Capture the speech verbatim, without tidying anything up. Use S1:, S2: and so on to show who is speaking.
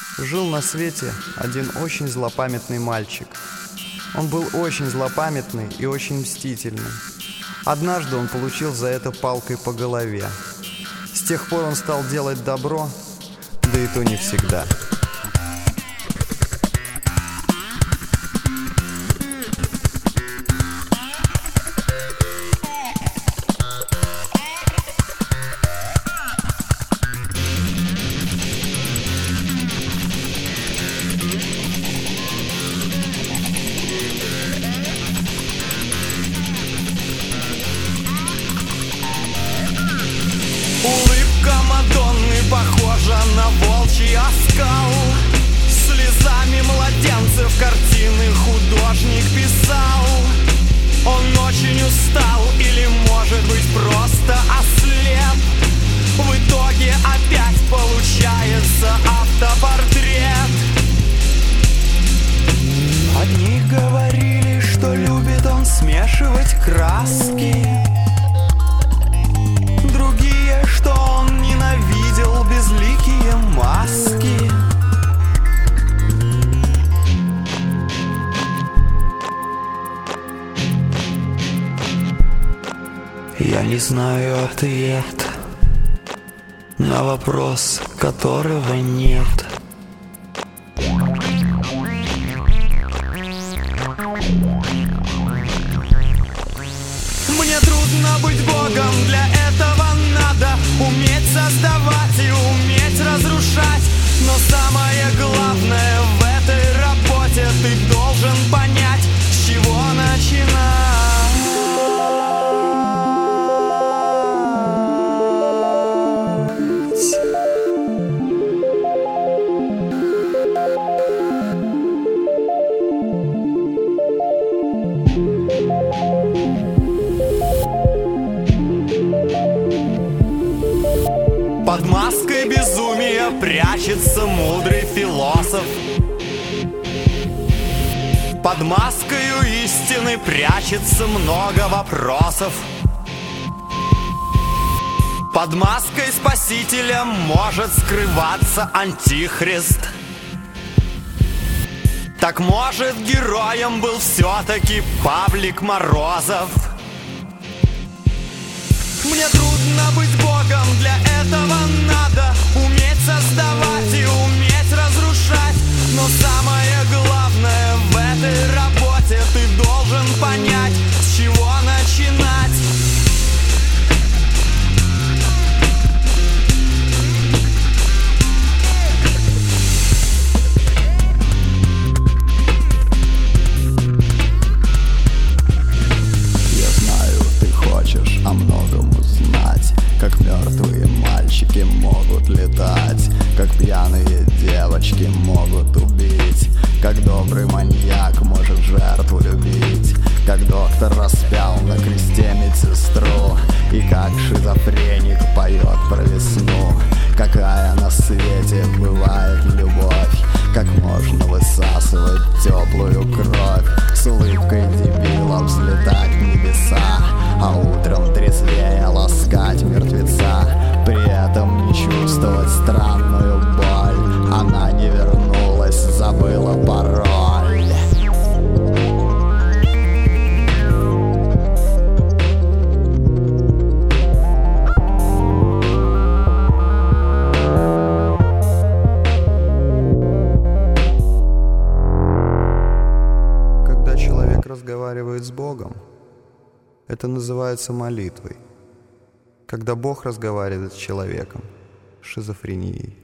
S1: Жил на свете один очень злопамятный мальчик. Он был очень злопамятный и очень мстительный. Однажды он получил за это палкой по голове. С тех пор он стал делать добро, да и то не всегда.
S2: Улыбка Мадонны похожа на волчий оскал. Слезами младенцев картины художник писал. Он очень устал или, может быть, просто ослеп. В итоге опять получается автопортрет. Одни говорили, что любит он смешивать краски, другие, что он ненавидел безликие маски. Я не знаю ответ на вопрос, которого нет. Мне трудно быть Богом, для этого надо уметь создавать и уметь разрушать. Но самое главное в этой работе — ты должен понять, с чего начинать. Под маской безумия прячется мудрый философ. Под маскою истины прячется много вопросов. Под маской спасителя может скрываться антихрист. Так может, героем был все-таки Павлик Морозов? Мне трудно быть Богом, для этого надо уметь создавать и уметь разрушать. Но самое главное в этой работе — ты должен понять, с чего начинать.
S3: Я знаю, ты хочешь о многом узнать, как мертвые мальчики могут летать, как пьяные девочки могут убить, как добрый маньяк может жертву любить, как доктор распял на кресте медсестру, и как шизофреник поет про весну. Какая на свете бывает любовь, как можно высасывать теплую кровь, с улыбкой дебила взлетать в небеса, а утром трезвее ласкать мертвеца, при этом не чувствовать странную боль. Она не вернулась, забыла пароль.
S1: Когда человек разговаривает с Богом, это называется молитвой. Когда Бог разговаривает с человеком — шизофренией.